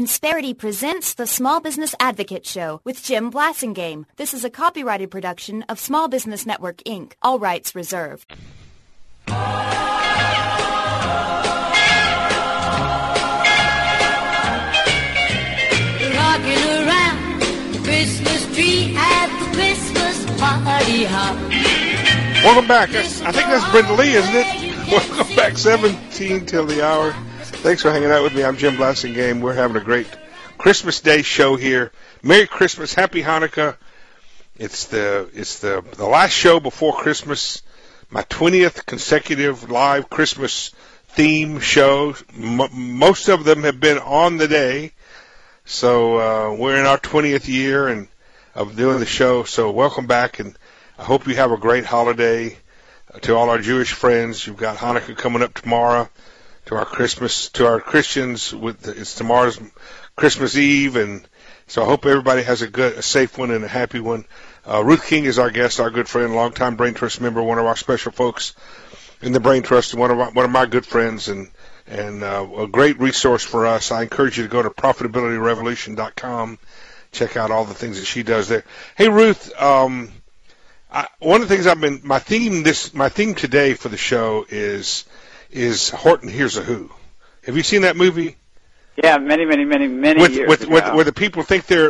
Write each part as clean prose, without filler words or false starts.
Insperity presents the Small Business Advocate Show with Jim Blasingame. This is a copyrighted production of Small Business Network, Inc. All rights reserved. Rocking around the Christmas tree at the Christmas party hop. Welcome back. I think that's Brenda Lee, isn't it? Welcome back, 17 till the hour. Thanks for hanging out with me. I'm Jim Blasingame. We're having a great Christmas Day show here. Merry Christmas, Happy Hanukkah. It's the last show before Christmas. My 20th consecutive live Christmas theme show. Most of them have been on the day. So we're in our 20th year and of doing the show. So welcome back, and I hope you have a great holiday. To all our Jewish friends, you've got Hanukkah coming up tomorrow. To our Christians, it's tomorrow's Christmas Eve, and so I hope everybody has a safe one and a happy one. Ruth King is our guest, our good friend, longtime Brain Trust member, one of our special folks in the Brain Trust, and one of my good friends, and a great resource for us. I encourage you to go to ProfitabilityRevolution.com, check out all the things that she does there. Hey, Ruth, one of the things my theme today for the show is Horton Hears a Who. Have you seen that movie? Yeah, many years ago. Where the people think they're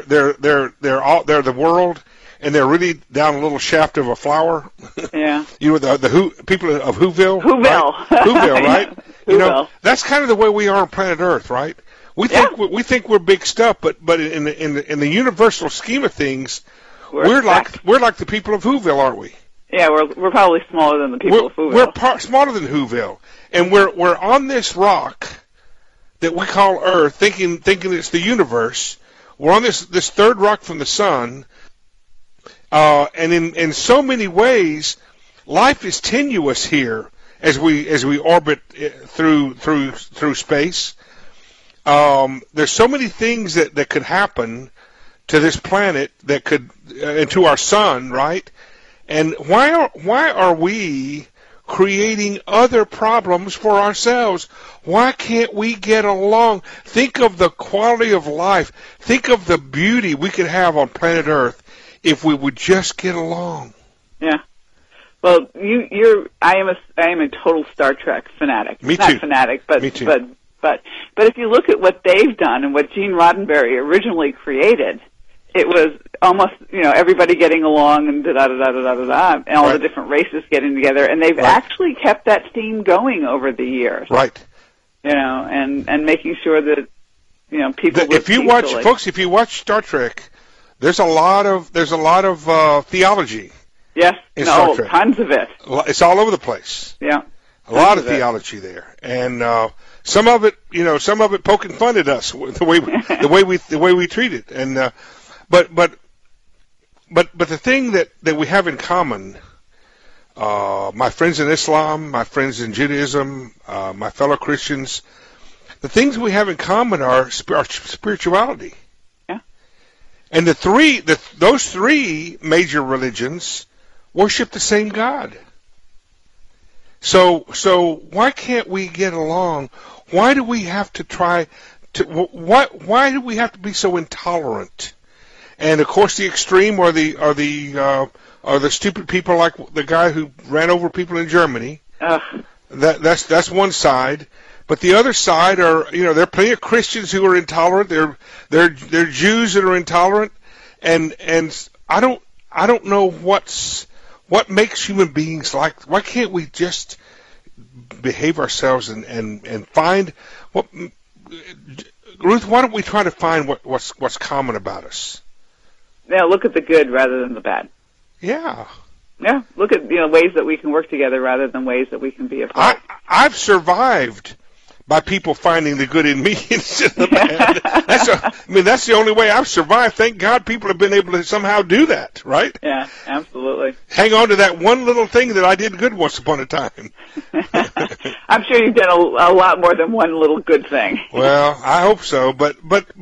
the world, and they're really down a little shaft of a flower. Yeah. You know, the Who people of Whoville. Whoville. Right? Whoville, right? Yeah. You know, that's kind of the way we are on planet Earth, right? We think we're big stuff, but in the universal scheme of things, we're like the people of Whoville, aren't we? Yeah, we're probably smaller than the people of Whoville. We're smaller than Whoville, and we're on this rock that we call Earth, thinking it's the universe. We're on this third rock from the sun, and in so many ways, life is tenuous here as we orbit through space. There's so many things that could happen to this planet that could and to our sun, right? And why are we creating other problems for ourselves? Why can't we get along? Think of the quality of life. Think of the beauty we could have on planet Earth if we would just get along. Yeah. Well, I am a total Star Trek fanatic. Me too. Not fanatic, but Me too. But if you look at what they've done and what Gene Roddenberry originally created, it was almost, everybody getting along and da-da-da-da-da-da-da, and all the different races getting together, and they've actually kept that theme going over the years. Right. And making sure that, people if you watch Star Trek, there's a lot of theology. Yes. In Star Trek. Tons of it. It's all over the place. Yeah. A lot of theology there. And some of it poking fun at us, the way we treat it. And But the thing that we have in common, my friends in Islam, my friends in Judaism, my fellow Christians, the things we have in common are spirituality. Yeah. And those three major religions worship the same God. So why can't we get along? Why do we have to try to? Why do we have to be so intolerant? And of course, the extreme are the stupid people like the guy who ran over people in Germany. That's one side, but the other side are there are plenty of Christians who are intolerant. They're Jews that are intolerant, and I don't know what makes human beings like. Why can't we just behave ourselves and find what? Ruth, why don't we try to find what's common about us? Yeah, look at the good rather than the bad. Yeah. Yeah, look at ways that we can work together rather than ways that we can be apart. I've survived by people finding the good in me instead of the bad. That's the only way I've survived. Thank God people have been able to somehow do that, right? Yeah, absolutely. Hang on to that one little thing that I did good once upon a time. I'm sure you've done a lot more than one little good thing. Well, I hope so. But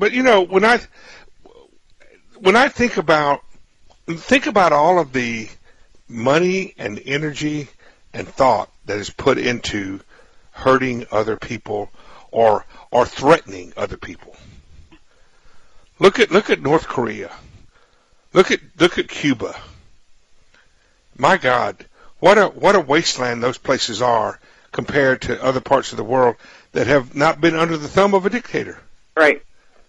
when I think about all of the money and energy and thought that is put into hurting other people or threatening other people, Look at North Korea. Look at Cuba. My God, what a wasteland those places are compared to other parts of the world that have not been under the thumb of a dictator. Right.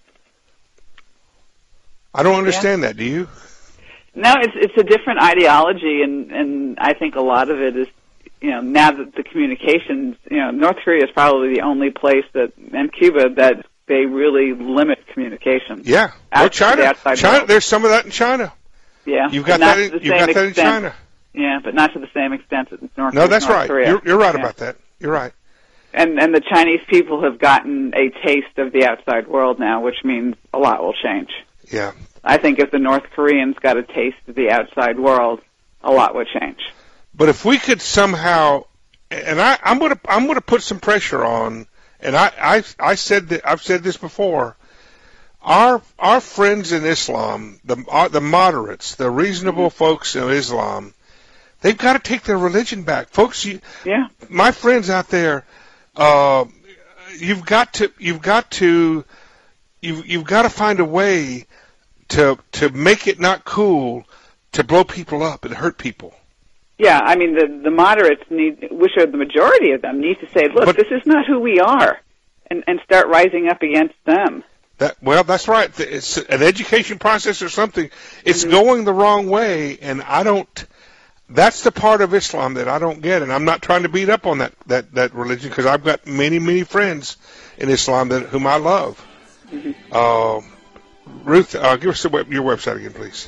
I don't understand that. Do you? No, it's a different ideology, and I think a lot of it is, now that the communications, North Korea is probably the only place and Cuba that they really limit communication. Yeah. Well, China. There's some of that in China. Yeah. You've got that in China. Yeah, but not to the same extent as North Korea. No, that's right. You're right about that. You're right. And the Chinese people have gotten a taste of the outside world now, which means a lot will change. Yeah. I think if the North Koreans got a taste of the outside world, a lot would change. But if we could somehow, and I'm gonna put some pressure on, and I've said this before. Our friends in Islam, the moderates, the reasonable folks in Islam, they've got to take their religion back, folks. My friends out there, you've got to find a way to make it not cool to blow people up and hurt people. Yeah, I mean the moderates which are the majority of them, need to say, look, this is not who we are, and start rising up against them. That's right. It's an education process or something. It's going the wrong way, and that's the part of Islam that I don't get, and I'm not trying to beat up on that religion, because I've got many, many friends in Islam whom I love. Ruth, give us your website again, please.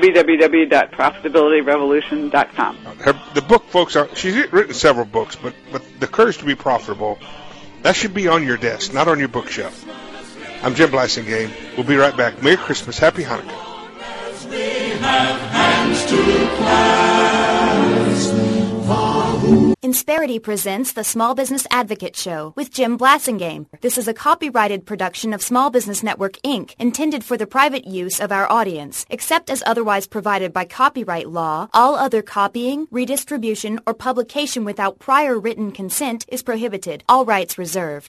www.profitabilityrevolution.com. The book, folks, she's written several books, but The Courage to be Profitable, that should be on your desk, not on your bookshelf. I'm Jim Blasingame. We'll be right back. Merry Christmas. Happy Hanukkah. Insperity presents the Small Business Advocate Show with Jim Blasingame. This is a copyrighted production of Small Business Network, Inc., intended for the private use of our audience. Except as otherwise provided by copyright law, all other copying, redistribution, or publication without prior written consent is prohibited. All rights reserved.